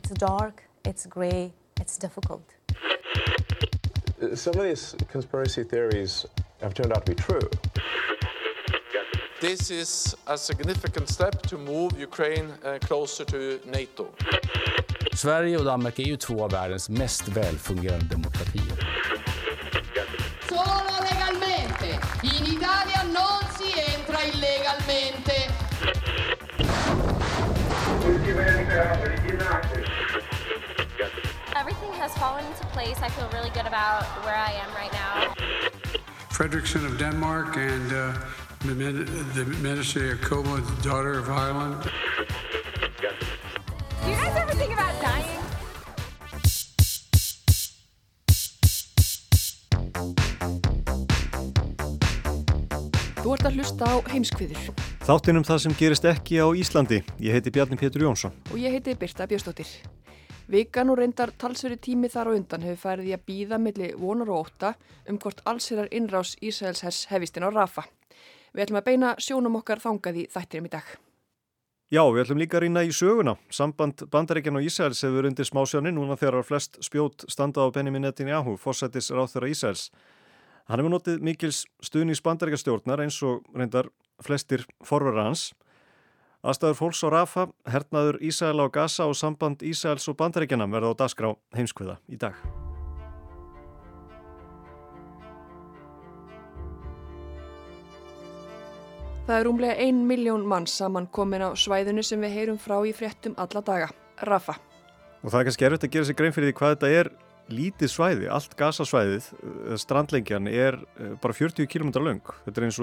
It's dark, it's grey, it's difficult. Some of these conspiracy theories have turned out to be true. This is a significant step to move Ukraine closer to NATO. Sverige och Danmark är ju två av världens mest välfungerande demokratier. Solo legalmente. In Italia non si entra illegalmente. Everything has fallen into place. I feel really good about where I am right now. Fredriksson of Denmark and the Minister Jacobo, the daughter of Ireland. Do you guys ever think about dying? Þú ert að hlusta á Heimskviður. Þáttinn það sem gerist ekki á Íslandi. Ég heiti Bjarni Pétur Jónsson. Og ég heiti Birta Björnsdóttir. Vikan og reyndar talsverður tími þar á undan hefur farið í að bíða milli vonar og ótta hvort allsherjar innrás Ísraelshers hefist inn á Rafa. Við ætlum að beina sjónum okkar þangað í þættinum í dag. Já, við ætlum líka að rýna í söguna. Samband Bandaríkjanna og Ísraels hefur undir smásjónni núna þegar flest spjót standa á Benjamin Netanyahu, forsætisráðherra Ísraels. Hann hefur notið mikils stuðnings Bandaríkjastjórnar eins og reyndar flestir forverar hans. Aðstæður fólks á Rafa, hernaður Ísraela á Gaza og samband Ísraels og Bandaríkjanna verða á dagskrá Heimskviða í dag. Það rúmlega 1 milljón manns saman komin á svæðinu sem við heyrum frá í fréttum alla daga, Rafa. Og það kannski erfitt að gera sér grein fyrir því hvað þetta er lítið svæði. Allt Gaza-svæðið, strandlengjan, bara 40 km löng. Þetta er eins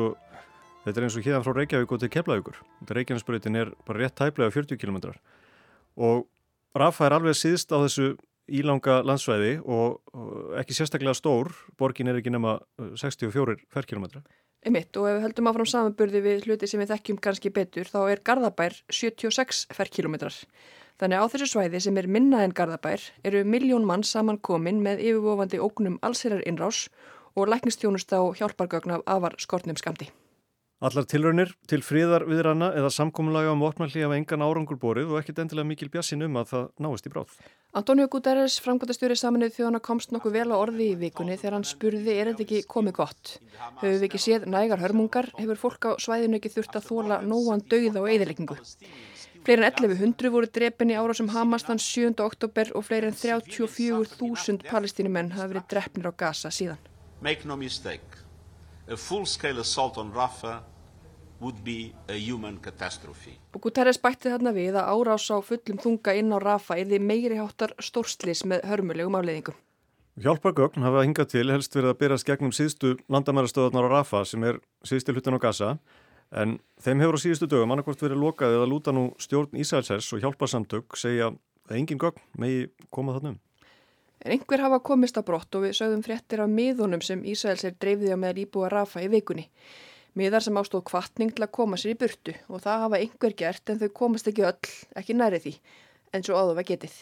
og hérna frá Reykjavík og til Keflavíkur. Reykjanesbrautin bara rétt tæplega 40 km. Og Rafa alveg síðst á þessu ílanga landsvæði og ekki sérstaklega stór. Borgin ekki nema 64 ferkilometra. Einmitt, og ef við höldum áfram samanburði við hluti sem við þekkjum kannski betur, þá Garðabær 76 ferkilometrar. Þannig á þessu svæði sem minna en Garðabær 1 milljón manns saman komin með yfirvofandi ógnum allsherjar innrás og læknisþjónusta og hjálpargögn af afar skortnum skammti. Allar tilraunir til friðarviðræðna eða samkomulaga vopnahlé hafa engan árangur borið og ekkert endilega mikil bjartsýni að það náist í bráð. Antonio Guterres, framkvæmdastjóri Sameinuðu þjóðanna, komst nokkuð vel á orði í vikunni þegar hann spurði þetta ekki komið gott. Höfum við ekki séð nægar hörmungar, hefur fólk á svæðinu ekki þurft að þola nógan dauða og eyðileggingu. Fleiri en 1100 voru drepin í árásum Hamas þann 7. október og fleiri en 34.000 palestínumenn hafa verið drepnir á Gaza síðan. Make no mistake, a full-scale assault on Rafah would be a human catastrophe. Og Guterres bætti þarna við að árás á fullum þunga inn á Rafa yrði meiri háttar stórslis með hörmulegum afleiðingum. Hjálpargögn hafa hingað til helst verið að berast gegnum síðustu landamærastöðarnar á Rafa sem síðustu hlutin á Gaza, en þeim hefur á síðustu dögum annarkvort verið lokað eða lúta nú stjórn Ísraelshers og hjálparsamtök segja að engin gögn megi koma þarna En einhver hafa komist að brott og við sögðum fréttir af miðunum sem Ísraelsir dreifði á meðal íbúa Rafa í vikunni. Miðar sem ástóð hvatning til að koma sér í burtu og það hafa einhver gert en þau komast ekki öll, ekki nærri því, eins og áður var getið.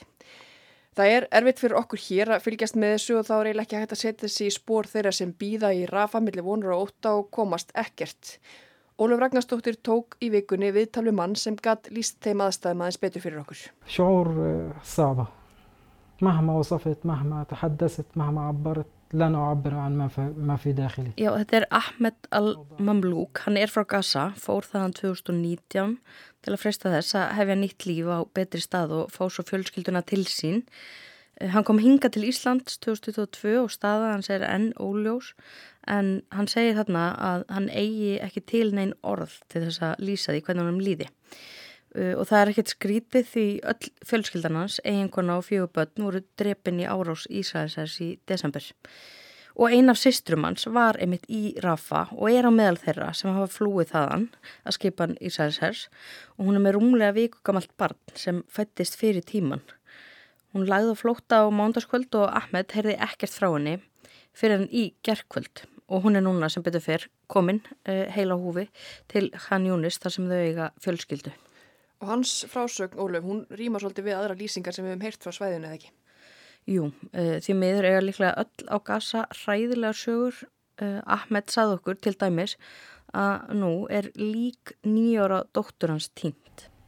Það erfitt fyrir okkur hér að fylgjast með þessu og þá eiginlega ekki hægt að setja þessi í spór þeirra sem bíða í Rafa milli vonar og ótta og komast ekkert. Ólöf Ragnarsdóttir tók í vikunni viðtal við mann sem gat lýst þeim aðstæðum aðeins betur fyrir okkur. شعور صعبة مهما وصفت مهما تحدثت مهما عبرت لن أعبر عن ما في داخلي. Já, þetta Ahmed al-Mamlouk, hann frá Gaza, fór þaðan 2019 til að freista þess að hefja nýtt líf á betri stað og fá svo fjölskylduna til sín. Hann kom hingað til Íslands 2022 og staða hans enn óljós, en hann segir þarna að hann eigi ekki til nein orð til þess að lýsa því hvernig hann líði. Og það ekkert skrítið því öll fjölskyldan hans, eiginkona og 4 börn voru drepin í árás Ísraelshers í desember. Og ein af systrum hans var einmitt í Rafa og á meðal þeirra sem hafa flúið þaðan að skipan Ísraelshers og hún með rúmlega viku gamalt barn sem fæddist fyrir tíman. Hún lagði á flótta á mánudagskvöld og Ahmed heyrði ekkert frá henni fyrir en í gærkvöld og hún núna sem betur fyrr komin heila húfi til Khan Yunis þar sem þau eiga fjölskyldu. Og hans frásögn, Ólöf, hún rímar svolítið við aðra lýsingar sem við höfum heyrt frá svæðinu eða ekki? Jú, því miður eiga líklega öll á Gaza hræðilega sögur. Ahmed sagði okkur til dæmis að nú lík 9 ára dóttur hans týnt.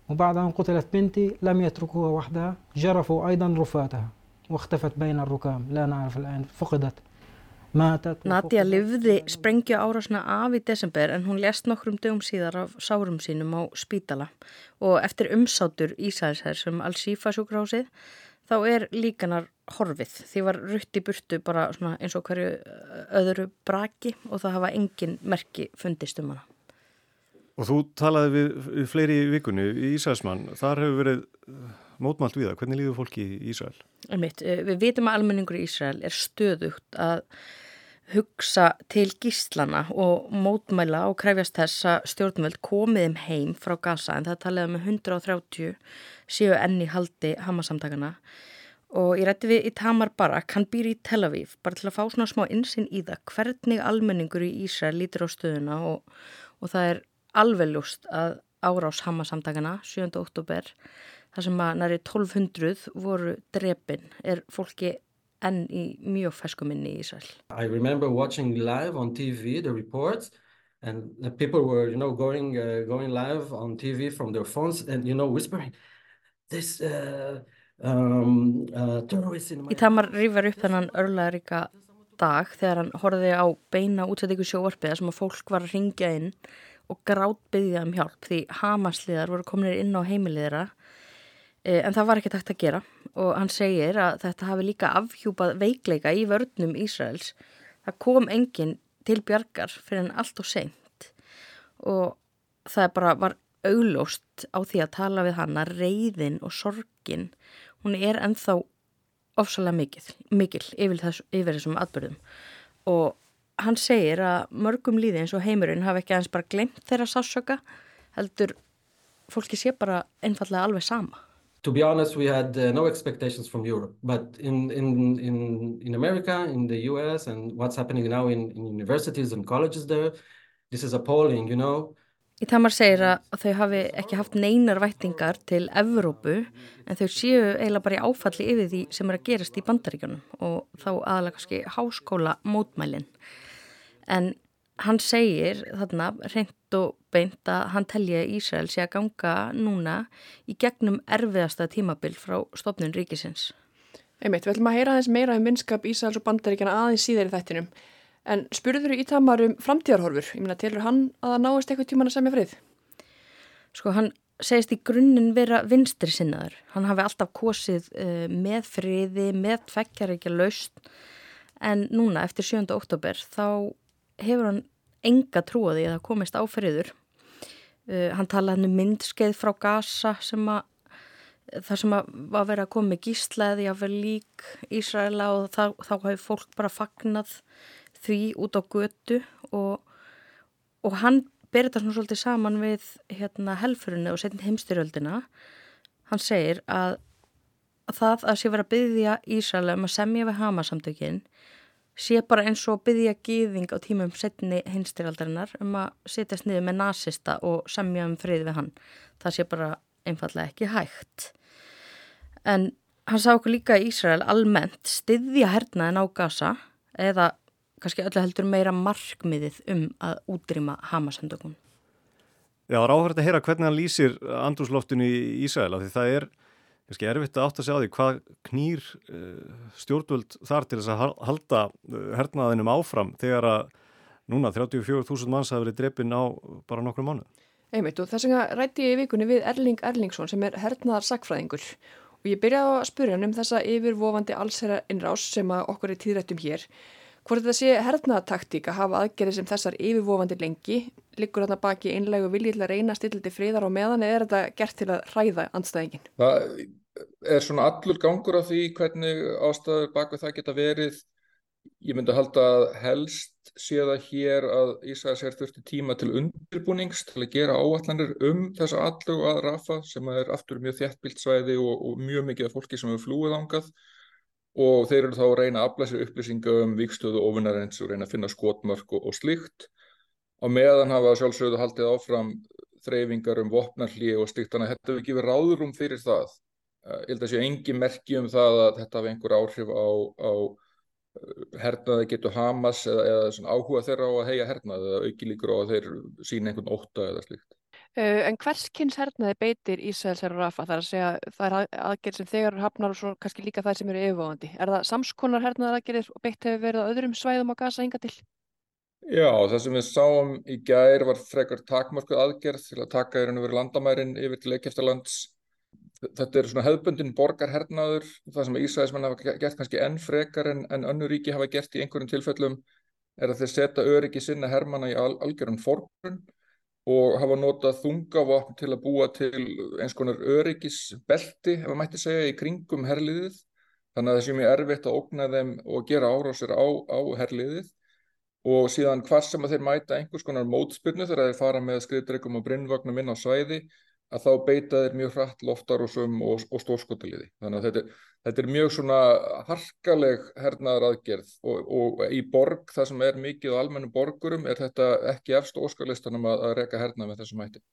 وبعد أن قتلت بنتي لم يتركوها وحدها جرفوا أيضا رفاتها واختفت بين الركام لا نعرف الآن فقدت ماتت. Nadia lifði sprengju árásina af í desember en hún lést nokkrum dögum síðar af sárum sínum á spítala og eftir umsátur Ísraelshers Al-Shifa sjúkrahúsið þá líkanar horfið. Því var rutt í burtu bara svona eins og hverju öðru braki og það hafa engin merki fundist hana. Og þú talaði við fleiri í vikunni í Ísraelsmann. Þar hefur verið mótmælt við það. Hvernig líður fólki í Ísrael? Við vitum að almenningur í Ísrael stöðugt að hugsa til gíslana og mótmæla og krefjast þess að stjórnvöld komið heim frá Gaza en það talaði 130 séu enn í haldi Hamas-samtakana og ég ræddi við Itamar Barak, hann býr í Tel Aviv bara til að fá svona smá innsýn í það hvernig almenningur í Ísrael lítur á stöðuna og það alveg ljóst að árás Hamas-samtakana 7. október þar sem að nærri 1200 voru drepin fólki enn í mjög fersku minni í Ísrael. I remember watching live on TV the reports and the people were, going live on TV from their phones and, whispering this terrorists in my... Itamar rifjar upp þennan örlagaríka dag þegar hann horfði á beina útsendingu sjónvarpið sem að fólk var að hringja inn og grátbiðja hjálp því Hamas-liðar voru komnir inn á heimilið þeirra en það var ekki hægt að gera og hann segir að þetta hafi líka afhjúpað veikleika í vörnum Ísraels. Það kom enginn til bjargar fyrir en allt og seint og það bara var augljóst á því að tala við hann að reiðin og sorgin, hún ennþá ofsalega mikil yfir þessum atburðum og hann segir að mörgum líði eins og heimurinn hafi ekki aðeins bara gleymt þeirra sársauka, heldur fólki sé bara einfallega alveg sama. To be honest, we had no expectations from Europe, but in America, in the US, and what's happening now in universities and colleges there, this is appalling, Itamar segir að þau hafi ekki haft neinar væntingar til Evrópu, en þau séu eiginlega bara í áfalli yfir því sem að gerast í Bandaríkjunum og þá aðalega kannski háskóla mótmælin. En hann segir þarna hreint og beint að hann telji að Ísrael sé að ganga núna í gegnum erfiðasta tímabil frá stofnun ríkisins. Við ætlum að heyra aðeins meira vinskap Ísraels og Bandaríkjana aðeins síðar í þættinum. En spurður Itamar framtíðarhorfur? Telur hann að það náist eitthvað tíman að semja frið? Sko, hann segist í grunninn vera vinstri sinnaður. Hann hafi alltaf kosið með friði, með tveggjaríkja lausn, en núna eftir 7. október þá hefur hann enga trú á því að það komist á friður. Hann talaði myndskeið frá Gaza þar sem var verið að koma með gíslaði af lík Ísraela og þá hefur fólk bara fagnað því út á götu og hann ber þetta svona svolítið saman við helförinu og seinni heimstyrjöldina. Hann segir að það að sé vera að biðja Ísraela að semja við Hamas-samtökin sé bara eins og biðja gyðing á tímum seinni heimstyrjaldarinnar að setjast niður með nasista og semja frið við hann. Það sé bara einfallega ekki hægt. En hann sá okkur líka í Ísrael almennt styðja hernaðinn á Gaza eða kannski öllu heldur meira markmiðið að útrýma Hamas-samtökum. Já, það áhverjum að heyra hvernig hann lýsir andrúmsloftinu í Ísrael, af því það kannski erfitt að átta sig á því hvað knýr stjórnvöld þar til þess að halda hernaðinum áfram þegar að núna 34.000 manns hafa verið drepin á bara nokkrum mánuðum. Og þess vegna ræddi ég í vikunni við Erling Erlingsson sem hernaðarsakfræðingur og ég byrjaði að spyrja hann þessa yfirvofandi allsherjar innrás sem okkur tíðrættum hér. Hvort þetta sé hernaðartaktík að hafa aðgerðir sem þessar yfirvofandi lengi, liggur þarna baki einlægu vilji til að reyna að stilla til friðar á meðan eða þetta gert til að hræða andstæðingin? Það svona allur gangur af því hvernig ástæður bak við það geta verið. Ég myndi halda að helst sé það hér að Ísrael þurfti tíma til undirbúnings til að gera áætlanir þessa atlögu að Rafa sem aftur mjög þéttbýlt svæði og mjög mikið af fólki sem hefur flúið þangað. Og þeir eru þá að reyna að afla sér upplýsinga vígstöðu óvinarins og reyna að finna skotmörk og slíkt. Á meðan hafa sjálfsögðu haldið áfram þreifingar vopnahlé og slíkt, þannig að þetta hefur ekki verið ráðrúm fyrir það. Ég held að sé engin merki það að þetta hafi einhver áhrif á hernaði getur Hamas eða svona áhuga þeirra á að heyja hernaði eða auki líkur á að þeir sína einhvern ótta eða slíkt. En hvers kyns hernaði beitir Ísraelsher og Rafa? Það er að segja, það er aðgerð sem þegar eru hafnar og svo kannski líka það sem eru yfirvofandi. Er það samskonar hernaðaraðgerðir og beitt hefur verið á öðrum svæðum á Gaza hingað til? Já, það sem við sáum í gær var frekar takmörkuð aðgerð til að taka í raun og veru landamærin yfir til Egyptalands. Þetta er svona hefðbundin borgarhernaður, það sem Ísraelsmenn hafa gert kannski enn frekar en önnur ríki hafa gert í einhverjum tilfellum, er að þeir setja öryggi sinna hermanna í algjöran forgrunn og hafa notað þungavopn til að búa til eins konar öryggisbelti, ef maður mætti segja, í kringum herliðið. Þannig að það sé mjög erfitt að ógna þeim og gera árásir á herliðið. Og síðan hvar sem að þeir mæta einhvers konar mótspyrnu þegar þeir fara með skriðdrekum og brinnvögnum inn á svæði, að þá beita þeir mjög hratt loftárásum og stórskotaliði. Þannig að þetta er mjög svona harkaleg hernaðaraðgerð og í borg, það sem er mikið á almennum borgurum, er þetta ekki efst á óskalistanum að reka hernað með þessum hætti.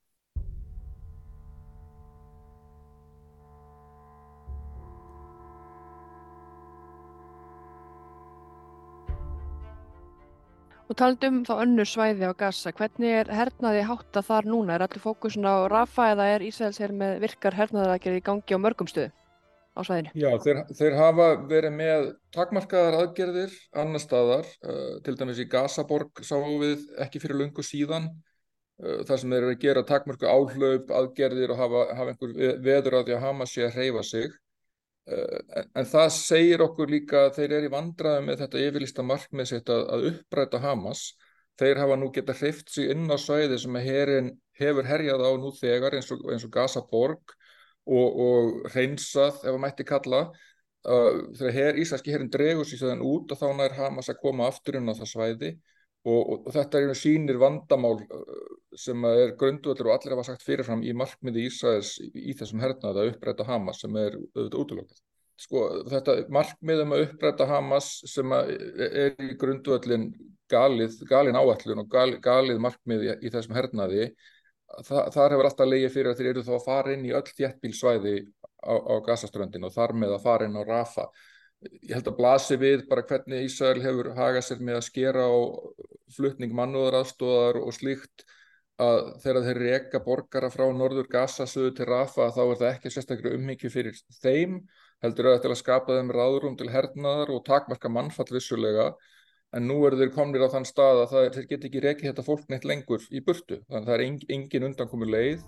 Og talandi þá önnur svæði á Gaza, hvernig er hernaði háttað þar núna? Er allir fókusin á Rafa eða er Ísraelsher með virkar hernaðaraðgerð í gangi á mörgum stöðum á svæðinu? Já, þeir hafa verið með takmarkaðar aðgerðir annar staðar, til dæmis í Gazaborg sáum við ekki fyrir löngu síðan, þar sem þeir eru að gera takmörku áhlaup, aðgerðir og hafa einhver veður á því að Hamas sé að hreyfa sig. En það segir okkur líka að þeir eru í vandræðum með þetta yfirlýsta markmið sitt að uppræta Hamas. Þeir hafa nú getað hreyft sig inn á svæði sem herinn hefur herjað á nú þegar eins og Gazaborg og hreinsað, ef að mætti kalla. Þegar ísraelski herinn dregur sig síðan út og þá nær Hamas að koma aftur inn á það svæði og þetta sýnir vandamál sem er grundvöllur og allir hafa sagt fyrirfram í markmiði Ísraels í þessum hernaði að uppræta Hamas sem er auðvitað útilokað. Sko, þetta markmið að uppræta Hamas sem er í grundvöllin galin áætlun og galið markmið í þessum hernaði, þar hefur alltaf legið fyrir að þeir eru þá að fara inn í öll þéttbýlssvæði á Gazaströndin og þar með að fara inn á Rafa. Ég held að blasi við bara hvernig Ísrael hefur hagað sér með að skera á flutning mannúðaraðstoðar og slíkt, að þegar þeir reka borgara frá norður Gaza suður til Rafa, þá er það ekki sérstaklega umhyggju fyrir þeim, heldur að til að skapa þeim ráðrúm til hernaðar og takmarka mannfall vissulega, en nú eru þeir komnir á þann stað að þeir geta ekki rekið þetta fólk neitt lengur í burtu, þannig að það er engin undankomu leið.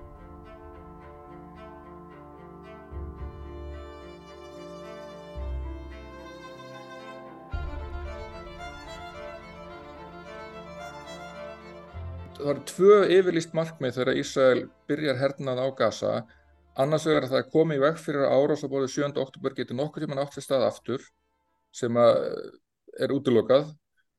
Það eru tvö yfirlýst markmið þegar Ísrael byrjar hernað á Gaza. Annars vegar að það komi í veg fyrir að árás á borði 7. október geti nokkuð tímann átt sér stað aftur, sem er útilokað,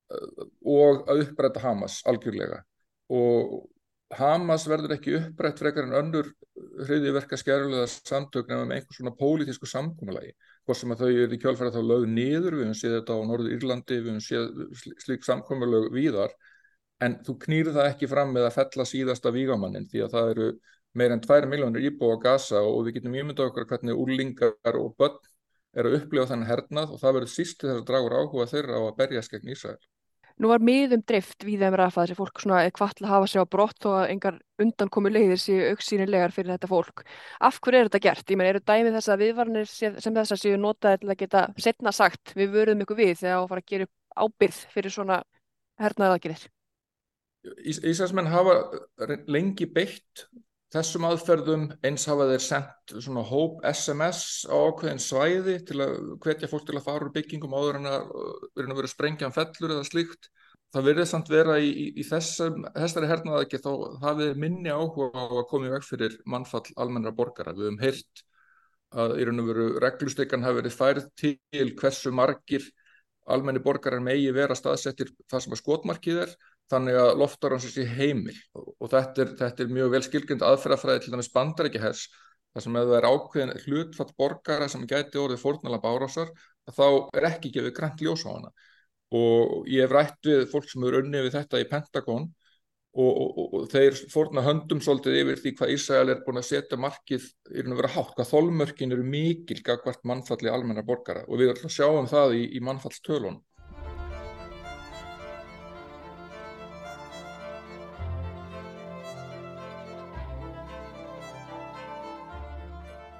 og að uppræta Hamas algjörlega. Og Hamas verður ekki upprætt frekar en önnur hryðjuverkaskæruliða samtök nema með einhvers svona pólitísku samkomulagi. Hvort sem að þau eru í kjölfarið þá lögð niður, við höfum séð þetta á Norður Írlandi, við höfum séð slík samkomulag víðar. En þú knýrð það ekki fram með að fella síðasta vígamannin því að það eru meira en 2 milljónir íbúa á Gaza og við getum ímyndað okkur hvernig úrlingar og börn eru að upplifa þannig hernað og það verður síst til þess að draga úr áhuga þeirra á að berjast gegn Ísrael. Nú var miðum dreift víða Rafa, þessi fólk svona er hvatt til að hafa sig á brott og að engar undankomu leiðir séu augsýnilegar fyrir þetta fólk. Af hverju er þetta gert? Ég meina, eru dæmi þess að viðvaranir sem þessar séu notaðir til að geta seinna sagt við vöruðum ykkur við þegar á að fara að gera upp ábyrgð fyrir svona hernaðaraðgerðir? Ísraelsmenn hafa lengi beitt þessum aðferðum, eins hafa þeir sendt svona hóp SMS á ákveðin svæði til að hvetja fólk til að fara úr byggingum áður en að vera sprengjan fellur eða slíkt. Það virðist samt vera í þessari hernaðaraðgerð þá hafið minni áhuga á að koma í veg fyrir mannfall almennra borgara. Við höfum heyrt að í raun og veru reglustikan hafi verið færð til hversu margir almenni borgarar megi vera staðsettir þar sem að skotmarkið er, þannig að loftárásin sé heimil og þetta er mjög vel skilgreind aðferðafræði til dæmis Bandaríkjahers, þar sem ef það er ákveðin hlutfall borgara sem gæti orðið fórnarlamb árásar, þá er ekki gefið grænt ljós á hana. Og ég hef rætt við fólk sem eru unnið við þetta í Pentagon og þeir fórna höndum svolítið yfir því hvað Ísrael er búin að setja markið í raun og vera hátt, hvað þolmörkin eru mikil gagnvart mannfalli almennra borgara og við ætlum að sjáum það í mannfallstölunum.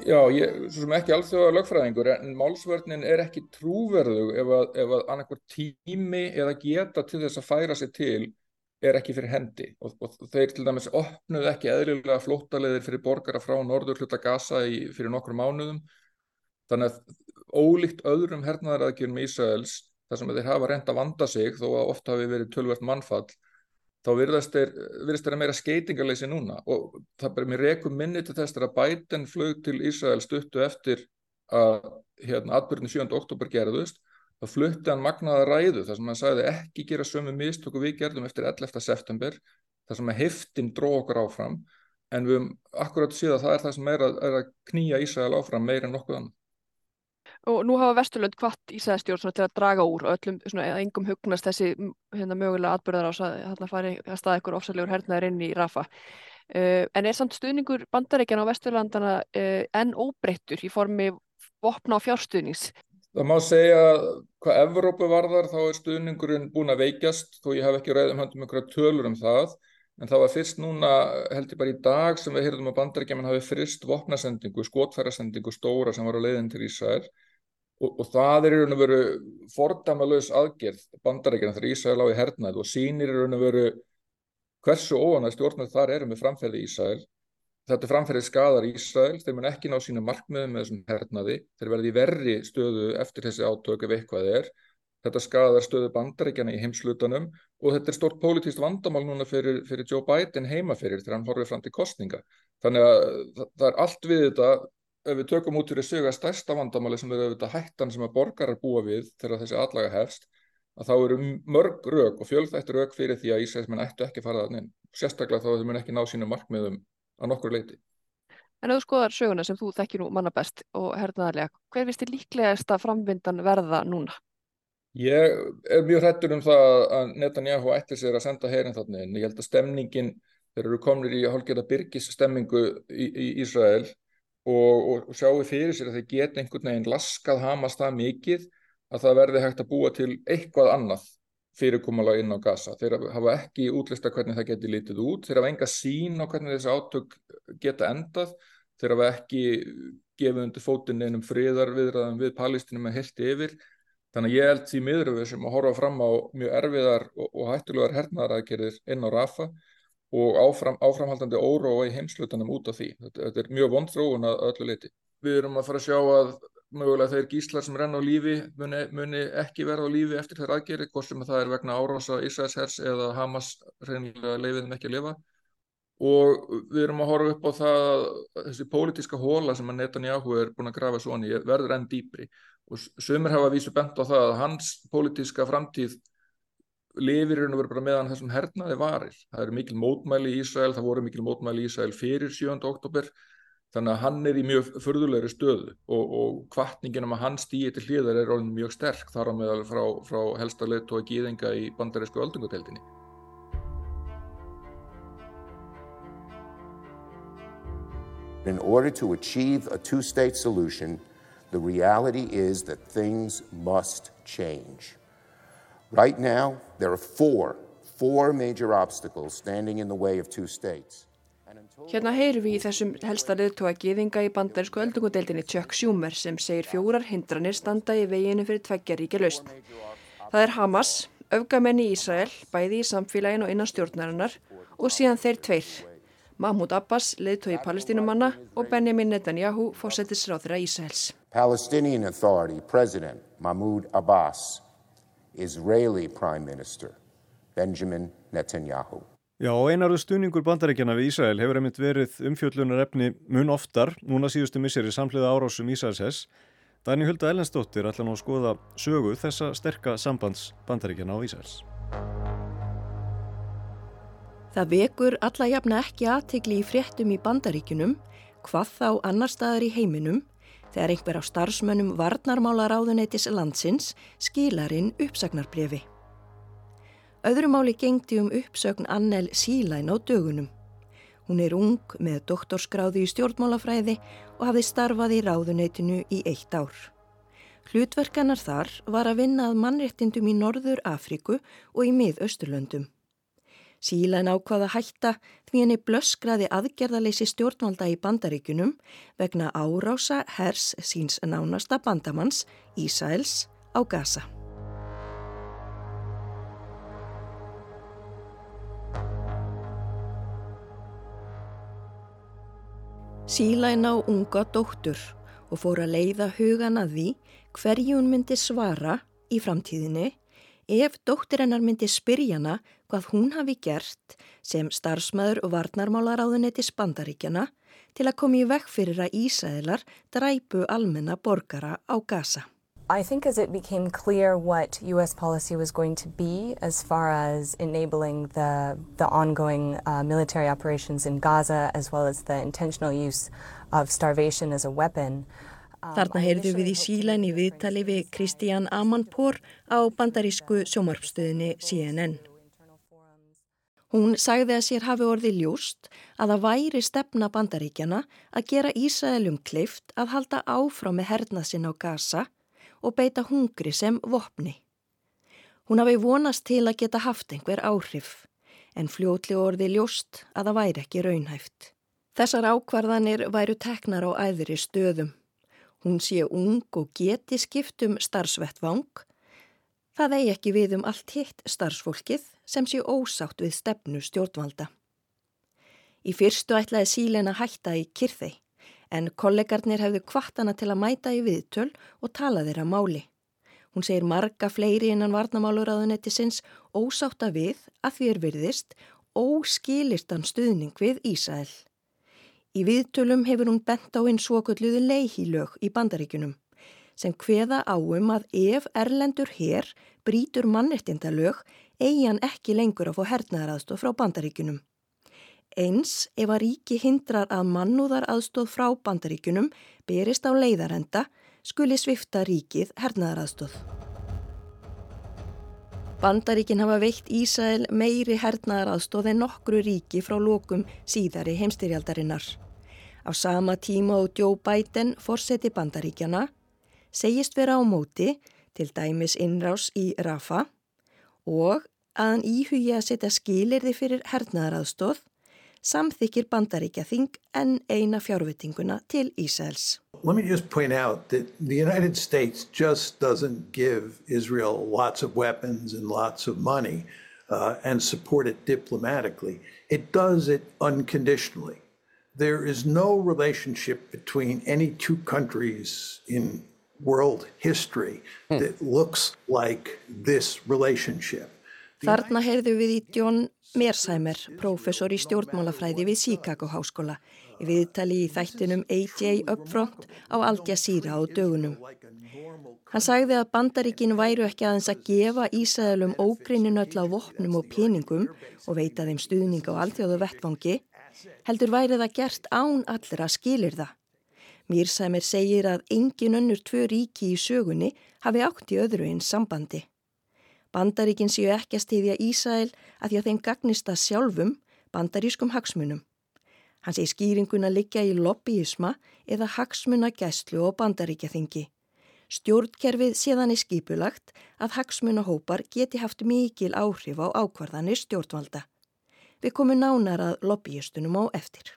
Já, ég svo sem ekki alþjóða lögfræðingur en málsvörnin ekki trúverðug ef að annarkvort tími eða geta til þess að færa sig til ekki fyrir hendi og þeir til dæmis opnuðu ekki eðlilega flóttaleiðir fyrir borgara frá norðurhluta Gaza fyrir nokkrum mánuðum. Þannig að ólíkt öðrum hernaðaraðgerðum Ísraels þar sem þeir hafa reynt að vanda sig þó að oft hafi verið töluvert mannfall þá virðist þeirra meira skeytingarleysi núna og það bara mér rekur minni til þess að Biden flög til Ísrael stuttu eftir að atburðin 7. október gerðust. Þá flutti hann magnaða ræðu þar sem hann sagði ekki gera sömu mistök og við gerðum eftir 11. september þar sem að heiftin dró okkur áfram en við akkurat síðan það það sem að knýja Ísrael áfram meira en nokkuð annað. Og nú hafa Vesturlönd hvatt Ísraelsstjórn til að draga úr og öllum eða engum hugnast þessi mögulega atburðarás að þarna fari að staða ykkur ofsalegur hernaður inn í Rafah. En samt stuðningur Bandaríkjanna og Vesturlandana enn óbreyttur í formi vopna og fjárstuðnings? Það má segja hvað Evrópu varðar þá stuðningurinn búinn að veikjast þó ég hef ekki ræðum höndum einhverja tölur það en það var fyrst núna held ég bara í dag sem við heyrðum að Bandaríkjamenn hafi frist vopnasendingu, skotfærasendingu stóra sem var á leiðin til Ísrael og það í raun og veru fordæmalaus aðgerð Bandaríkjanna þegar Ísrael á í hernaði og sýnir í raun og veru hversu óánægð stjórnvöld þar með framferði Ísrael. Þetta framferði skadar Ísrael, þeir mun ekki ná sínum markmiðum með þessum hernaði, þeir verði í verri stöðu eftir þessi átök ef eitthvað Þetta skadar stöðu Bandaríkjanna í heimshlutanum og þetta stórt pólitískt vandamál núna fyrir Joe Biden heima fyrir þegar hann horfir fram til kosninga. Þannig að það allt við þetta, ef við tökum út fyrir sig að stærsta vandamáli sem auðvitað hættan sem að borgarar búa við þegar þessi atlaga hefst, að þá eru mörg rök og fjölþætt rök fyrir því að Ísraelsmenn ættu ekki að fara þarna inn. Sérstaklega þá þeir mun ekki ná sínum markmiðum að nokkru leyti. En ef þú skoðar söguna sem þú þekkir nú manna best og hernaðarlega, hver finnst þér líklegasta framvindan verða núna? Ég mjög hræddur það að Netanyahu ætli sér að senda herinn þarna inn. Ég held að stemningin, þeir eru komnir í hálfgerða byrgisstemmingu í Ísrael og sjáu fyrir sér að þeir geta einhvern veginn laskað Hamas það mikið að það verði hægt að búa til eitthvað annað fyrirkomulag inn á Gaza. Þeir hafa ekki útlistað hvernig það geti litið út. Þeir hafa enga sýn á hvernig þessi átök geta endað. Þeir hafa ekki gefið undir fótinn neinum friðarviðræðum við Palestínum heilt yfir. Þannig að ég held því miður við sem að horfa fram á mjög erfiðar og hættulegar hernaðaraðgerðir inn á Rafah og áframhaldandi óróa í heimshlutanum út af því. Þetta mjög vond þróun að öllu leyti. Við erum að fara að sjá að mögulega þeir gíslar sem renna á lífi muni ekki verða á lífi eftir þær aðgerðir, hvort sem það vegna árása Ísraelshers eða Hamas hreinlega leyfið þeim ekki að lifa. Og við erum að horfa upp á það þessi pólitíska hóla sem að Netanyahu búinn að grafa svona í verður enn dýpri. Og sumir hafa vísu bent á það að hans pólitíska framtíð lifir í raun og veru bara meðan þessum hernaði varir. Það mikil mótmæli í Ísrael, það voru mikil mótmæli í Ísrael fyrir 7. október. Þannig að hann í mjög furðulegri stöðu og hvatningin að hann stígi til hliðar orðin mjög sterk þar á meðal frá helsta leiðtoga gyðinga í bandarísku öldungadeildinni. In order to achieve a two-state solution, the reality is that things must change. Right now, there are four major obstacles standing in the way of two states. Hérna heyrum við í þessum helsta leiðtoga gyðinga í bandarísku öldungadeildinni Chuck Schumer sem segir 4 hindranir standa í veginu fyrir 2 ríkja lausn. Það Hamas, öfgamenn í Ísrael, bæði í samfélaginu og innan stjórnarinnar og síðan þeir 2, Mahmoud Abbas, leiðtogi Palestínumanna og Benjamin Netanyahu, forsætisráðherra Ísraels. Palestinian Authority President Mahmoud Abbas, Israeli Prime Minister Benjamin Netanyahu. Já, og einarður stuðningur Bandaríkjanna við Ísrael hefur einmitt verið umfjöllunarefni mun oftar, núna síðustu misseri samhliða árásum Ísraelshers. Dagný Hulda Ellensdóttir ætlar nú að skoða sögu þessa sterka sambands Bandaríkjanna og Ísraels. Það vekur alla jafna ekki athygli í fréttum í Bandaríkjunum, hvað þá annar staðar í heiminum, þegar einhver af starfsmönnum varnarmálaráðuneytis landsins skilar inn uppsagnarbréfi. Öðru máli gegndi uppsögn Annel Sílæn á dögunum. Hún ung með doktorsgráðu í stjórnmálafræði og hafði starfað í ráðuneytinu í 1 ár. Hlutverk hennar þar var að vinna að mannréttindum í Norður Afríku og í Mið-Austurlöndum. Sílæn ákvað að hætta því henni blöskraði aðgerðaleysi stjórnvalda í Bandaríkjunum vegna árása hers síns nánasta bandamanns, Ísraels, á Gaza. Sílain á unga dóttur og fór að leiða hugan að því hverju hún myndi svara í framtíðinni ef dóttir hennar myndi spyrja hana hvað hún hafi gert sem starfsmaður og varnarmálaráðuneytis Bandaríkjanna til að koma í veg fyrir að Ísraelar dræpu almenna borgara á Gaza. I think as it became clear what U.S. policy was going to be as far as enabling the ongoing military operations in Gaza as well as the intentional use of starvation as a weapon. Þarna heyrðum við í Sílain í viðtali við Christiane Amanpour á bandarísku sjónvarpsstöðinni CNN. Hún sagði að sér hafi orðið ljóst að það væri stefna Bandaríkjanna að gera Ísraelum kleift að halda áfram með hernað sinn á Gaza og beita hungri sem vopni. Hún hafi vonast til að geta haft einhver áhrif, en fljótlega orðið ljóst að það væri ekki raunhæft. Þessar ákvarðanir væru teknar á æðri stöðum. Hún sé ung og geti skipt starfsvettvang. Það eigi ekki við allt hitt starfsfólkið sem sé ósátt við stefnu stjórnvalda. Í fyrstu ætlaði Sílain að hætta í Kyrþey, en kollegarnir hefðu hvatt hana til að mæta í viðtöl og tala þeirra máli. Hún segir marga fleiri innan varnarmálaráðuneytisins ósátta við að því virðist óskilyrtan stuðning við Ísrael. Í viðtölum hefur hún bent á hinn svokölluðu Leahy-lög í Bandaríkjunum, sem kveða á að ef erlendur her brýtur mannréttindalög eigi hann ekki lengur að fá hernaðaraðstoð frá Bandaríkjunum. Eins ef að ríki hindrar að mannúðaraðstoð frá Bandaríkjunum berist á leiðarenda skuli svipta ríkið hernaðaraðstoð. Bandaríkin hafa veitt Ísrael meiri hernaðaraðstoð en nokkru ríki frá lokum síðari heimsstyrjaldarinnar. Á sama tíma og Joe Biden, forseti Bandaríkjanna, segist vera á móti, til dæmis innrás í Rafah, og að hann íhugi að setja skilyrði fyrir hernaðaraðstoð, samþykkir Bandaríkjaþing enn eina fjárveitinguna til Ísraels. Let me just point out that the United States just doesn't give Israel lots of weapons and lots of money and support it diplomatically. It does it unconditionally. There is no relationship between any two countries in world history that looks like this relationship. Þarna heyrðum við í John Mearsheimer, prófessor í stjórnmálafræði við Chicago háskóla, í viðtali í þættinum AJ Upfront á Al Jazeera á dögunum. Hann sagði að Bandaríkin væru ekki aðeins að gefa Ísraelum ógrynnin öll á vopnum og peningum og veita þeim stuðning á alþjóðu vettvangi, heldur væri það gert án allra skilyrða. Mearsheimer segir að engin önnur tvö ríki í sögunni hafi átt í öðru eins sambandi. Bandaríkin séu ekki að styðja Ísrael að því að þeim gagnist að sjálfum bandarískum hagsmunum. Hann segir skýringuna liggja í lobbyisma eða hagsmunagæslu og bandaríkjaþingi. Stjórnkerfið séðan skipulagt að hagsmunahópar geti haft mikil áhrif á ákvarðanir stjórnvalda. Við komum nánar að lobbyistunum á eftir.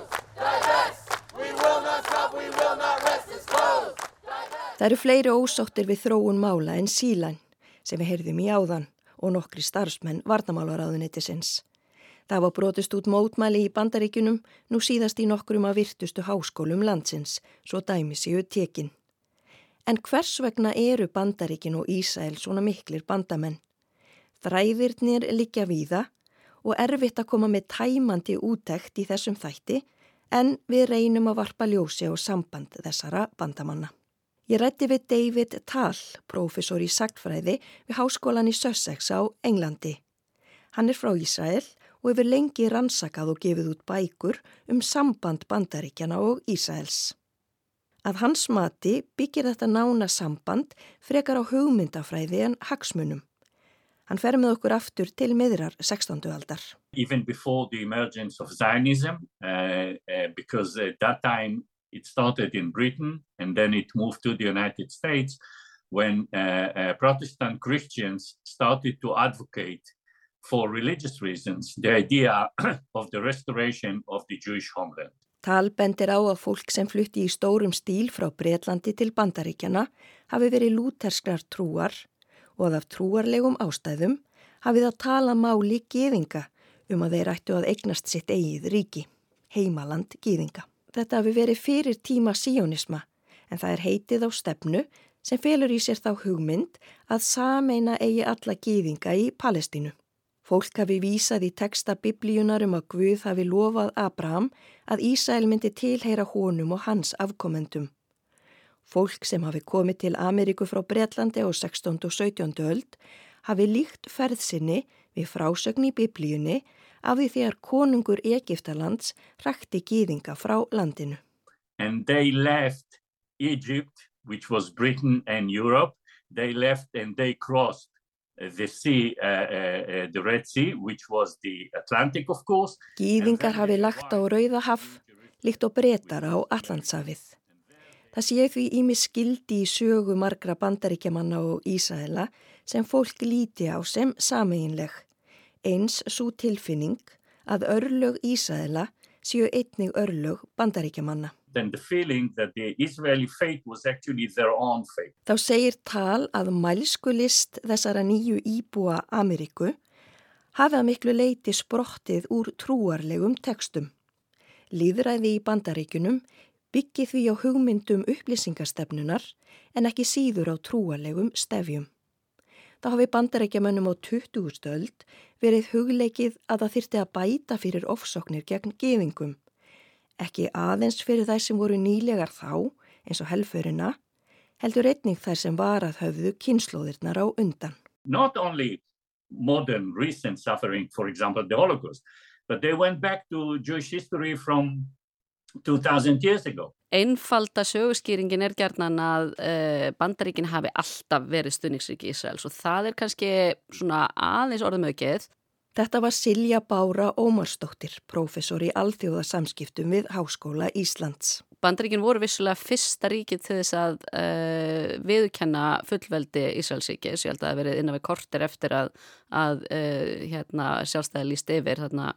Það eru fleiri ósáttir við þróun mála en Sílain, sem við heyrðum í áðan, og nokkri starfsmenn varnarmálaráðuneytisins. Það var brotist út mótmæli í Bandaríkjunum, nú síðast í nokkrum af virtustu háskólum landsins, svo dæmi séu tekin. En hvers vegna eru Bandaríkin og Ísrael svona miklir bandamenn? Þræðirnir liggja víða og erfitt að koma með tæmandi úttekt í þessum þætti, en við reynum að varpa ljósi á samband þessara bandamanna. Ég ræddi við David Tal, prófessor í sagnfræði við háskólan í Sussex á Englandi. Hann er frá Ísrael og hefur lengi rannsakað og gefið út bækur samband Bandaríkjanna og Ísraels. Að hans mati byggir þetta nána samband frekar á hugmyndafræði en hagsmunum. Hann fer með okkur aftur til miðrar 16. aldar. Even before the emergence of Zionism, because at that time it started in Britain and then it moved to the United States when Protestant Christians started to advocate for religious reasons, the idea of the restoration of the Jewish homeland. Tal bendir á að fólk sem flutti í stórum stíl frá Bretlandi til Bandaríkjanna hafi verið lúterskrar trúar og að af trúarlegum ástæðum hafi það tala máli gyðinga að þeir ættu að eignast sitt eigið ríki, heimaland gyðinga. Þetta hafi verið fyrir tíma síónisma en það heitið á stefnu sem felur í sér þá hugmynd að sameina eigi alla gyðinga í Palestínu. Fólk hafi vísað í texta biblíunar að Guð hafi lofað Abraham að Ísrael myndi tilheyra honum og hans afkomendum. Fólk sem hafi komið til Ameríku frá Bretlandi á 16. og 17. öld hafi líkt ferð sinni við frásögn í biblíunni af því þegar konungur Egyptalands hrakti gyðinga frá landinu. And they left Egypt, which was Britain and Europe. They left and they crossed the sea, the Red Sea, which was the Atlantic, of course. Gyðingar hafi lagt á Rauðahaf, líkt og Bretar á Atlantshafið. Það sé því ýmis skildi í sögu margra Bandaríkjamanna og Ísraela sem fólk líti á sem sameiginleg. Eins sú tilfinning að örlög Ísraela séu einnig örlög Bandaríkjamanna. Then the feeling that the Israeli fate was actually their own fate. Þá segir Tal að mælskulist þessara nýju íbúa Ameríku hafi að miklu leyti sprottið úr trúarlegum textum. Lýðræði í Bandaríkjunum byggi því á hugmyndum upplýsingastefnunar en ekki síður á trúarlegum stefjum. Þá hafi Bandaríkjamönnum á 20. öld verið hugleikið að það þyrfti að bæta fyrir ofsóknir gegn gyðingum. Ekki aðeins fyrir þær sem voru nýlegar þá, eins og helförina, heldur einnig þær sem varað höfðu kynslóðirnar á undan. Not only modern recent suffering, for example, the Holocaust, but they went back to Jewish history from 2000 years ago. Einfalda söguskýringin gjarnan að Bandaríkin hafi alltaf verið stuðningsríki Ísraels og það kannski svona aðeins orðumögið. Þetta var Silja Bára Ómarsdóttir, prófessor í alþjóðasamskiptum við Háskóla Íslands. Bandaríkin voru vissulega fyrsta ríkið til þess að viðurkenna fullveldi Ísraelsríkis. Ég held að það verið innan við korter eftir að sjálfstæði lýst yfir þarna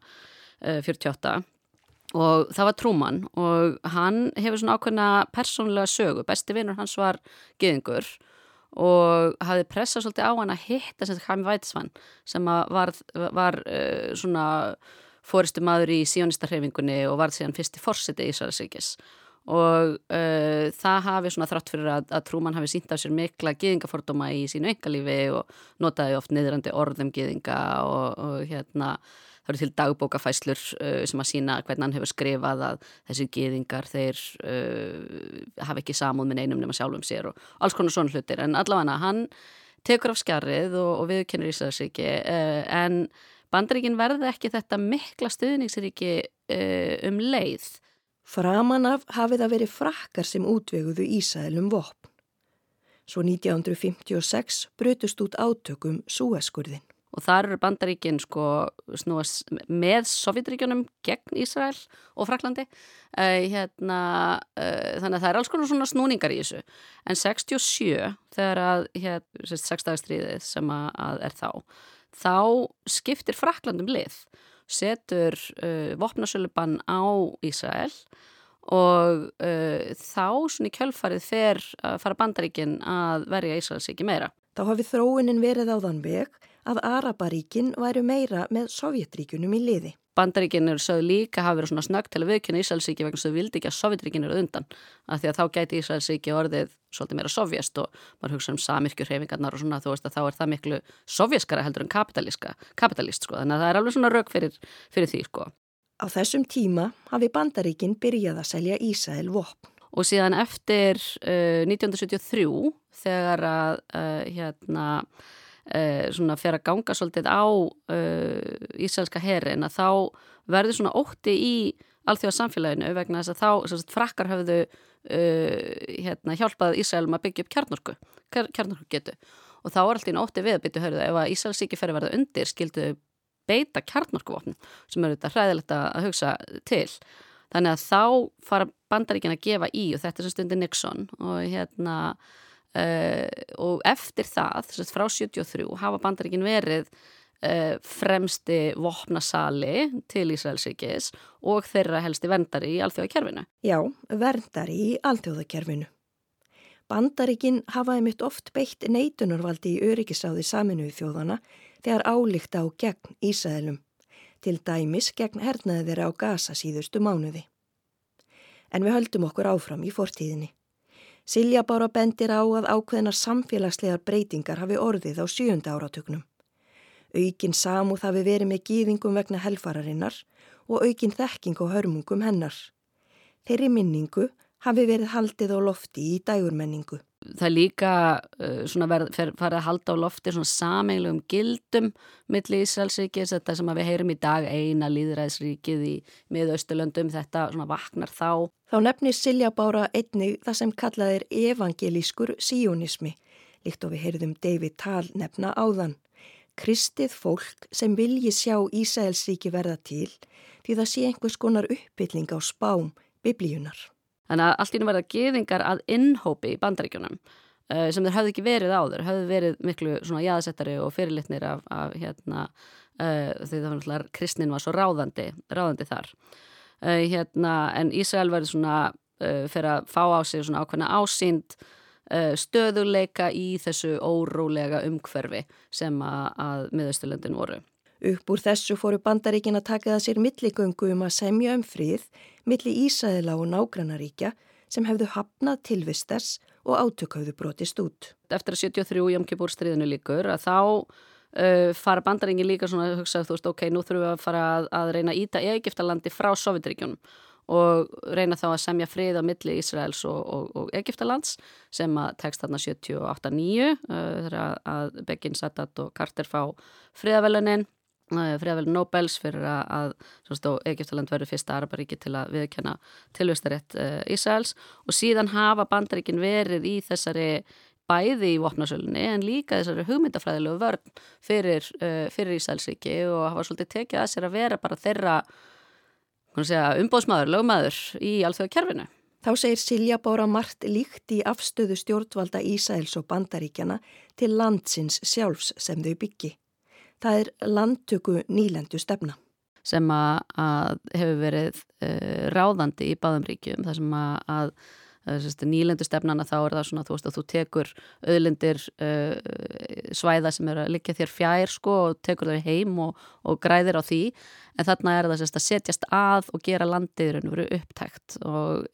48. Og það var Truman og hann hefur svona ákveðna persónulega sögu. Besti vinur hans var gyðingur og hafði pressað svolítið á hann að hitta sem Chaim Weizmann sem var svona forystumaður í síonistarhreyfingunni og varð síðan fyrsti forseti Ísraelsríkis og það hafi svona þrátt fyrir að Truman hafi sýnt af sér mikla gyðingafordóma í sínu einkalífi og notaði oft niðrandi orðum gyðinga og það eru til dagbókafæslur sem að sýna hvernig hann hefur skrifað að þessi gyðingar þeir hafa ekki samúð með neinum nema sjálfum sér og alls konar svona hlutir. En allavega hann tekur af skjarrið og viðurkennir Ísraelsríki en Bandaríkin verði ekki þetta mikla stuðningsríki leið. Framan af hafi það verið Frakkar sem útveguðu Ísraelum vopn. Svo 1956 brutust út átökum Súesskurðinn. Og þar eru Bandaríkin snúast með Sovjetríkjunum gegn Ísrael og Frakklandi. Þannig að það er alls konar svona snúningar í þessu. En 67, þegar að 6 daga stríðið sem að er þá skiptir Frakklandum lið, setur vopnasölubann á Ísrael og þá svona í kjölfarið fara Bandaríkin að verja Ísraelsríki meira. Þá hafi þróunin verið á þann veg að Arabaríkin væru meira með Sovjetríkjunum í liði. Bandaríkin eru sögð líka hafa verið svona snöggt til að viðurkenna Ísraelsríki vegna þess að þau vildi ekki að Sovjetríkin eru undan af því að þá gæti Ísraelsríki orðið svolítið meira sovjast og maður hugsa samyrkjuhreyfingarnar og svona þú veist að þá er það miklu sovjaskara heldur en kapitalist þannig að það er alveg svona rök fyrir því Á þessum tíma hafi Bandaríkin byrjað að selja Ísrael vopn. Og síðan eftir 1973 þegar að svona fer að ganga svolítið á ísraelska herin að þá verður svona ótti í alþjóðasamfélaginu vegna þess að þá Frakkar höfðu hjálpað Ísraelum að byggja upp kjarnorkugetu og þá var alltaf í ótti við að byggja hörðu ef að Ísraelsríki fer að verða undir skildu beita kjarnorkuvopnum sem eru þetta hræðilegt að hugsa til. Þannig að þá fara Bandaríkin að gefa í og þetta er sem stundir Nixon og eftir það, frá 73, hafa Bandaríkin verið fremsti vopnasali til Ísraelsríkis og þeirra helsti verndari í alþjóðakerfinu. Já, verndari í alþjóðakerfinu. Bandaríkin hafa einmitt oft beitt neitunarvaldi í öryggisráði Sameinuðu þjóðanna þegar álykta á gegn Ísraelum, til dæmis gegn hernaði þeirra á Gaza síðustu mánuði. En við höldum okkur áfram í fortíðinni. Silja Bára bendir á að ákveðnar samfélagslegar breytingar hafi orðið á 7. áratugnum. Aukin samúð hafi verið með gyðingum vegna helfararinnar og aukin þekking og hörmungum hennar. Þeirri minningu hafi verið haldið á lofti í dægurmenningu. Það líka farið að halda á lofti svona sameiginlegum gildum milli Ísraelsríkis, þetta sem við heyrum í dag, eina lýðræðisríkið í Miðausturlöndum, þetta svona vaknar þá. Þá nefnir Silja Bára einnig það sem kallað er evangelískur síonismi, líkt og við heyrðum David Tal nefna áðan. Kristið fólk sem vilji sjá Ísraelsríki verða til því það sé einhvers konar uppbylling á spám biblíunar. Þannig að allt í nú verða gyðingar að innhópi í Bandaríkjunum sem þeir hafði ekki verið áður, hafði verið miklu svona jaðarsettari og fyrirlitnir af því það var náttúrulega kristnin var svo ráðandi þar. En Ísrael verður svona fyrir að fá á sig svona ákveðna ásýnd stöðuleika í þessu órólega umhverfi sem að Miðausturlöndin voru. Upp úr þessu fóru Bandaríkin að taka það sér milligöngu að semja frið milli Ísraela og nágrannaríkja sem hefðu hafnað tilvist þess og átök höfðu brotist út. Eftir að 73 Jom Kippur stríðinu líkur að þá fara Bandaríkin líka svona að hugsa ok, nú þurfum við að fara að reyna að ýta Egyptalandi frá Sovétríkjunum og reyna þá að semja frið á milli Ísraels og Egyptalands sem að tekst þarna 78-9 þegar að Begin, Sadat og Carter fá friðarverðlaunin Nobels fyrir að Egyptaland verður fyrsta Araparíki til að viðurkenna tilvistarétt Ísraels og síðan hafa Bandaríkin verið í þessari bæði í vopnasölunni en líka þessari hugmyndafræðilegu vörn fyrir Ísraelsríki og hafa svolítið tekið að sér að vera bara þeirra umbóðsmaður, lögmaður í alþjóðakerfinu. Þá segir Silja Bára margt líkt í afstöðu stjórnvalda Ísraels og Bandaríkjana til landsins sjálfs sem þau byggi. Það er landtöku nýlendu stefna. Sem að hefur verið ráðandi í báðum ríkjum, þar sem að nýlendu stefnana þá er það svona að þú tekur auðlindir svæða sem eru að liggja þér fjær og tekur þau heim og græðir á því en þarna er það að setjast að og gera landið upptækt og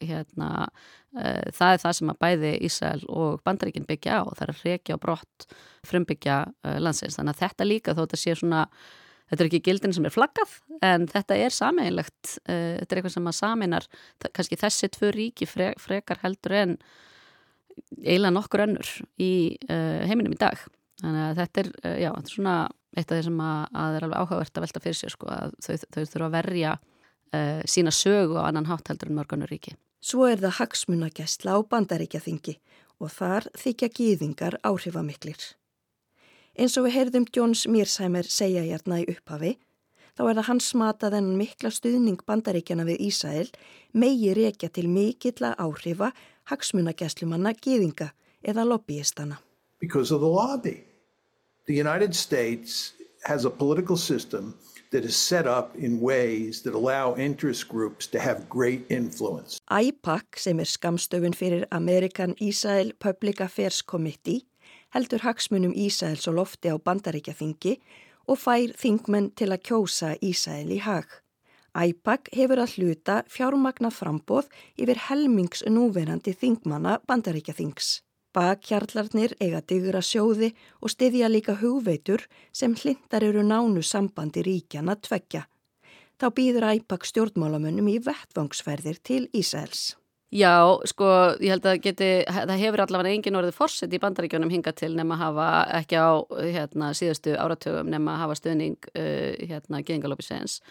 það er það sem að bæði Ísrael og Bandaríkin byggja á, það er að rekja á brott frumbyggja landsins, þannig að þetta líka þó þetta sé svona þetta ekki gildin sem flaggað en þetta sameiginlegt, þetta eitthvað sem að sameinar kannski þessi tvö ríki frekar heldur en eiginlega nokkur önnur í heiminum í dag. Þannig að þetta er svona eitt af því sem að er alveg áhugavert að velta fyrir sér að þau þurfa að verja sína sögu á annan hátt heldur en mörg önnur ríki. Svo er það hagsmunagæsla á Bandaríkjaþingi og þar þykja gyðingar áhrifamiklir. Eins og við heyrðum Johns Mearsheimer segja hérna í upphafi, þá er það hans mat að þennan mikla stuðning Bandaríkjana við Ísrael megi rekja til mikilla áhrifa hagsmunagæslumanna gyðinga eða lobbyistana. Because of the lobby. The United States has a political system that is set up in ways that allow interest groups to have great influence. AIPAC, sem skammstöfun fyrir American Israel Public Affairs Committee, heldur hagsmunum Ísraels og lofti á Bandaríkjaþingi og fær þingmenn til að kjósa Ísrael í hag. AIPAC hefur að hluta fjármagnað framboð yfir helmings núverandi þingmanna Bandaríkjaþings. Bakhjarlarnir eiga digra sjóði og styðja líka hugveitur sem hlintar eru nánu sambandi ríkjana tveggja. Þá býður AIPAC stjórnmálamönnum í vettvangsferðir til Ísraels. Já, ég held að það hefur allavega engin orðið forseti í Bandaríkjunum hingað til nema að hafa ekki á síðustu áratugum nema að hafa stuðning gyðingalobbyisins.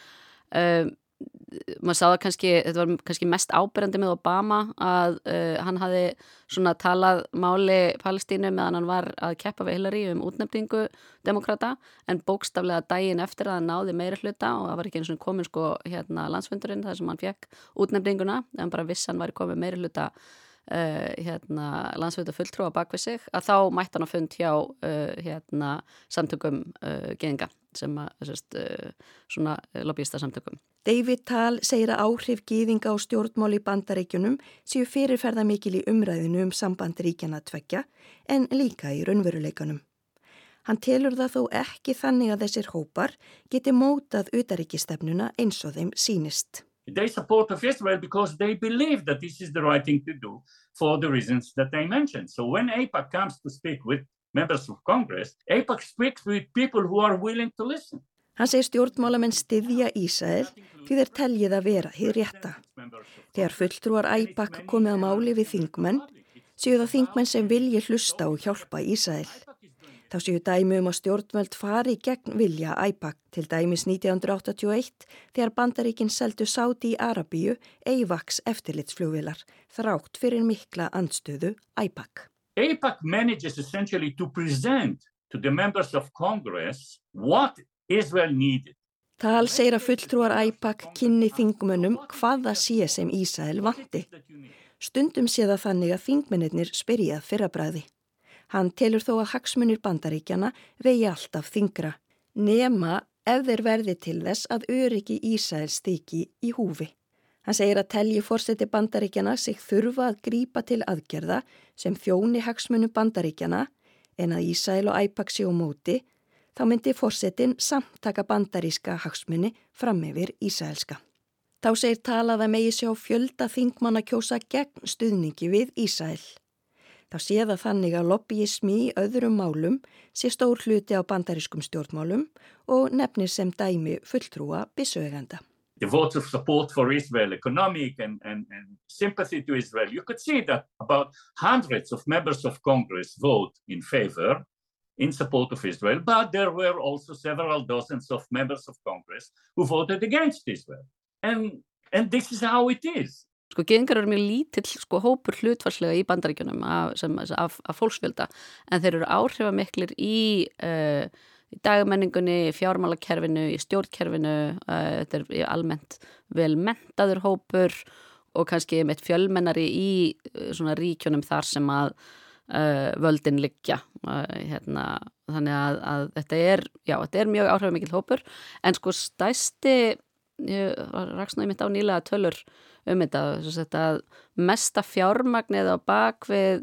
Maður sá það þetta var kannski mest áberandi með Obama að hann hafði svona talað máli Palestínu meðan hann var að keppa við Hillary útnefningu demokrata en bókstaflega daginn eftir að hann náði meiri hluta og það var ekki eins og komin landsfundurinn þar sem hann fekk útnefninguna en bara viss hann var komið meiri hluta landsfunda fulltrúa bak við sig að þá mætti hann á fund hjá samtökum gyðinga sem svona lobbyistasamtökum. David Tal segir að áhrif gyðinga og stjórnmál í Bandaríkjunum séu fyrirferðamikil í umræðinu samband ríkjanna tveggja en líka í raunveruleikanum. Hann telur það þó ekki þannig að þessir hópar geti mótað utanríkisstefnuna eins og þeim sýnist. They support of Israel because they believe that this is the right thing to do for the reasons that I mentioned. So when AIPAC comes to speak with members of Congress, AIPAC speaks with people who are willing to listen. Hann segir stjórnmálamenn styðja Ísrael því þeir teljið að vera hið rétta. Þegar fulltrúar AIPAC komið að máli við þingmenn, séu það þingmenn sem vilji hlusta og hjálpa Ísrael. Þá séu dæmi að stjórnvöld fari gegn vilja AIPAC, til dæmis 1981 þegar Bandaríkin seldu Sádi Arabíu AWACS eftirlitsflugvélar þrátt fyrir mikla andstöðu AIPAC. AIPAC manages essentially to present to the members of Congress what Israel needed. Tal segir að fulltrúar AIPAC kynni þingmönnum hvað það sé sem Ísrael vanti. Stundum sé það þannig að þingmennirnir spyrjað fyrrabræði. Hann telur þó að hagsmunir Bandaríkjana vegi alltaf þyngra, nema ef þeir verði til þess að öryggi Ísraels þyki í húfi. Hann segir að telji forseti Bandaríkjana sig þurfa að grípa til aðgerða sem þjóni hagsmunum Bandaríkjana en að Ísrael og AIPAC séu á móti, þá myndi forsetin samtaka bandaríska hagsmuni fram yfir ísraelska. Þá segir Tal að megi sjá fjölda þingmanna kjósa gegn stuðningi við Ísrael. Þá sé það þannig að lobbyismi í öðrum málum sé stór hluti á bandarískum stjórnmálum og nefnir sem dæmi fulltrúa byssueigenda. The votes of support for Israel, economic and sympathy to Israel. You could see that about hundreds of members of Congress vote in favor, in support of Israel, but there were also several dozens of members of Congress who voted against Israel. And this is how it is. Gyðingar eru mjög lítill hópur hlutfallslega í Bandaríkjunum af fólksfjölda, en þeir eru áhrifamiklir í dagmenningunni, fjármálakerfinu, í stjórnkerfinu. Þetta er almennt vel menntaður hópur og kannski með fjölmennari í svona ríkjunum þar sem að völdin liggja. Þannig að þetta er mjög áhrifamikil hópur, en stærsti, ég rakst nú einmitt á nýlega tölur þetta mesta fjármagnið á bakvið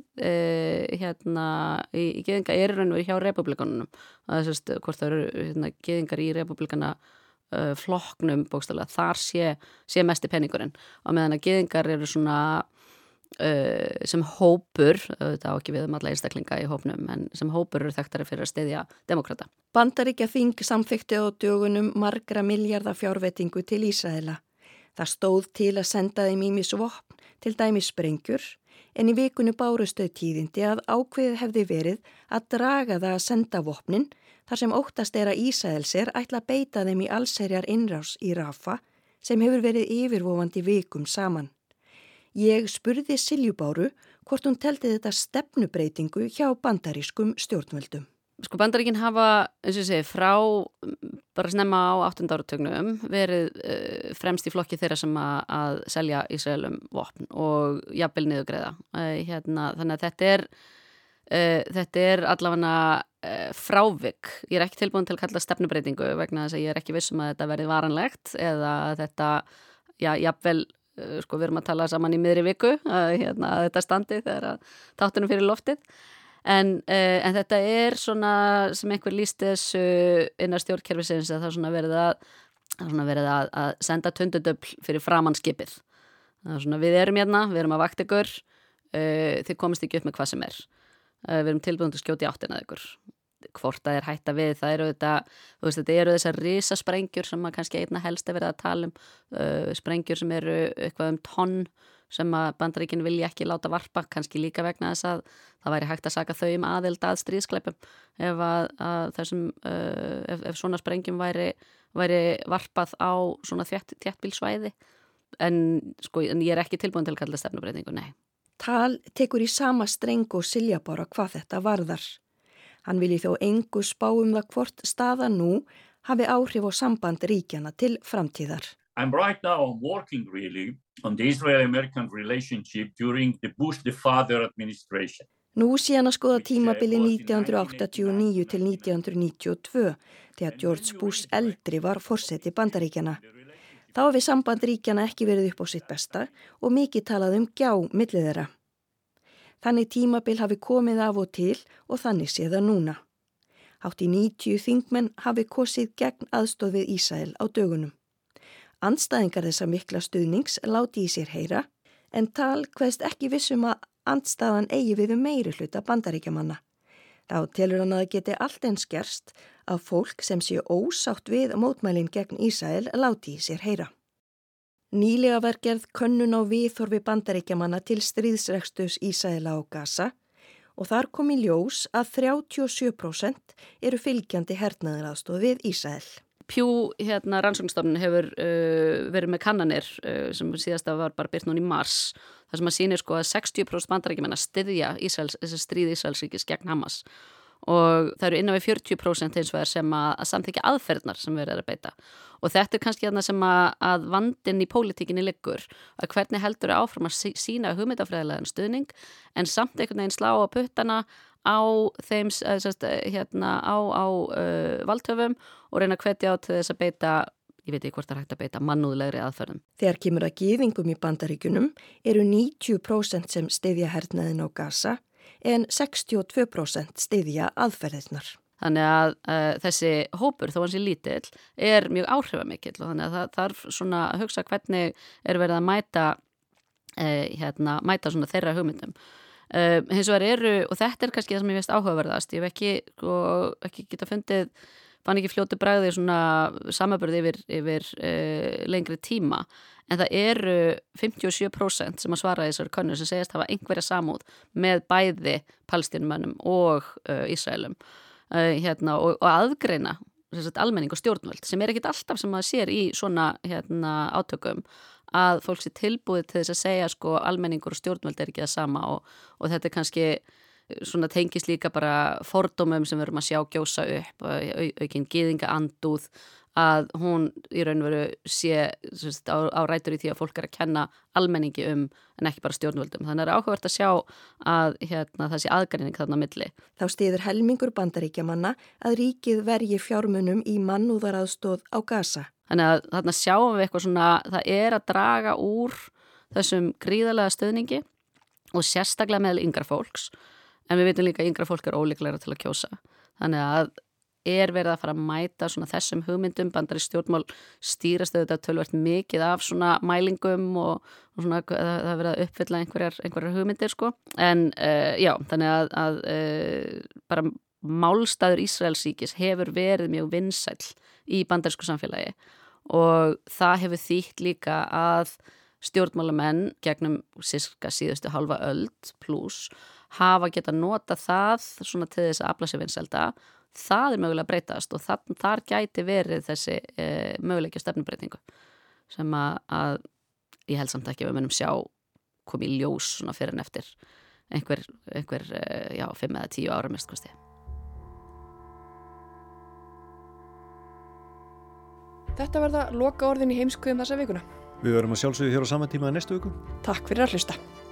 í gyðinga er raun og hjá republikanunum. Það er hvort það eru gyðingar í republikana flokknum bókstaflega, þar sé mesti peningurinn, á meðan að gyðingar eru svona sem hópur, þetta á ekki við alla einstaklinga í hópnum, en sem hópur eru þekktari fyrir að styðja demokrata. Bandaríkjaþing samþykkti á dögunum margra milljarða fjárveitingu til Ísraela. Það stóð til að senda þeim ýmis vopn, til dæmis sprengjur, en í vikunni bárust þau tíðindi að ákveðið hefði verið að draga það að senda vopnin, þar sem óttast er að Ísraelsir ætla að beita þeim í allsherjar innrás í Rafa, sem hefur verið yfirvofandi vikum saman. Ég spurði Silju Báru hvort hún teldi þetta stefnubreitingu hjá bandarískum stjórnvöldum. Bandaríkin hafa, eins og ég segi, frá bara snemma á 8. áratugnum verið fremst í flokki þeirra sem að selja Ísraelum vopn og jafnvel niðurgreiða. Þannig að þetta er allavega frávik. Ég er ekki tilbúin til að kalla stefnubreitingu vegna þess að ég er ekki viss að þetta verið varanlegt eða að þetta, jafnvel, við erum að tala saman í miðri viku að þetta standi þegar þáttunum fyrir loftið. En þetta er svona sem einhver lýsti þessu innan stjórnkerfisins að það er svona verið að senda tundudöfl fyrir framan skipið. Það er svona við erum við erum að vakta ykkur, þið komist ekki upp með hvað sem er. Við erum tilbúin til að skjóta í áttina ykkur. Hvort það er hætta við, það eru þetta eru þessar risasprengjur sem að kannski einna helst er verið að tala sprengjur sem eru eitthvað tonn sem að Bandaríkin vilja ekki láta varpa, kannski líka vegna þess að það væri hægt að saka þau aðild að stríðsklæpum ef svona sprengjum væri varpað á svona þéttbýlsvæði, en ég er ekki tilbúin til að kalla stefnubreitingu, nei. Tal tekur í sama streng og Silja Bára hvað þetta varðar. Hann vilji þó engu spá það hvort staða nú hafi áhrif á samband ríkjana til framtíðar. I'm right now working really on the Israeli-American relationship during the Bush the father administration. Nú sé hann að skoða tímabili 1989 til 1992 þegar George Bush eldri var forseti Bandaríkjanna. Þá hafi samband ríkjanna ekki verið upp á sitt besta og mikið talað gjá milli þeirra. Þannig tímabil hafi komið af og til og þannig sé það núna. Hátt í 90 þingmenn hafi kosið gegn aðstoð við Ísrael á dögunum. Andstæðingar þessa mikla stuðnings láti í sér heyra, en tal kveðst ekki vissum að andstæðan eigi við meirihluta Bandaríkjamanna. Þá telur hann að það geti allt eins gerst að fólk sem sé ósátt við mótmælin gegn Ísrael láti í sér heyra. Nýlega var gerð könnun á viðhorfi Bandaríkjamanna til stríðsreksturs Ísraela á Gaza og þar kom í ljós að 37% eru fylgjandi hernaðaraðstoð við Ísrael. Pew rannsóknarstofnun hefur verið með kannanir sem síðasta var bara birt núna í mars. Það sem að sýnir sko að 60% Bandaríkjamanna styðja stríð Ísraelsríkis gegn Hamas og það eru innan við 40% eins og er sem að samþykkja aðferðnar sem verið að beita. Og þetta kannski þarna sem að vandinn í pólitíkinni liggur, að hvernig heldur áfram að sína hugmyndafræðilegan stuðning en samt einhvern veginn slá á puttana á þeim valdhöfum og reyna að hvetja á til þess að beita, ég veit ekki hvort það er hægt að beita mannúðlegri aðferðum. Þegar kemur að gyðingum í Bandaríkjunum eru 90% sem styðja hernaðin á Gaza en 62% styðja aðferðirnar. Þannig að þessi hópur, þó hann sé lítill, er mjög áhrifamikill og þannig að það þarf svona að hugsa hvernig er verið að mæta svona þeirra hugmyndum. Hins vegar eru, og þetta er kannski það sem ég veist áhugaverðast, ég hef ekki geta fann ekki fljótu bragði svona samanburði yfir lengri tíma, en það eru 57% sem að svara þessari könnu sem segist hafa einhverja samúð með bæði palestínumönnum og Ísraelum og aðgreina almenning og stjórnvöld sem er ekkit alltaf sem maður sér í svona átökum að fólk sé tilbúið til þess að segja sko almenningur og stjórnvöld er ekki það sama og þetta er kannski svona tengist líka bara fordómum sem við erum að sjá gjósa upp, aukinn gyðinga andúð, að hún í raun og veru sé á rætur í því að fólk er að kenna almenningi en ekki bara stjórnvöldum. Þannig er áhugavert að sjá að það sé aðgreining þarna á milli. Þá styður helmingur Bandaríkjamanna að ríkið verji fjármunum í mannúðaraðstoð á Gaza. Þannig að þarna sjáum við eitthvað svona, það er að draga úr þessum gríðarlega stuðningi og sérstaklega meðal yngra fólks, en við veitum líka að yngra fólk er ólíklegra til að kjósa. Þannig að er verið að fara að mæta svona þessum hugmyndum, bandarísk stjórnmál stýrast auðvitað töluvert mikið af svona mælingum og svona það er verið að uppfylla einhverjar hugmyndir sko. En já, þannig að bara málstaður Ísraelsríkis hefur verið mjög vinsæll í bandarísku samfélagi og það hefur þýtt líka að stjórnmálamenn gegnum sirka síðustu halva öld pluss hafa getað nota það svona til þess að afla sér vinselda. Það er mögulega að breytast og þar gæti verið þessi möguleiki stefnubreitingu sem að ég held samt ekki að við munum sjá komið í ljós svona fyrir en eftir einhver 5 eða 10 ára mest kosti. Þetta verða loka orðin í heimskuðum þessa vikuna. Við verum að sjálfsögðu hér á sama tíma næstu viku. Takk fyrir að hlusta.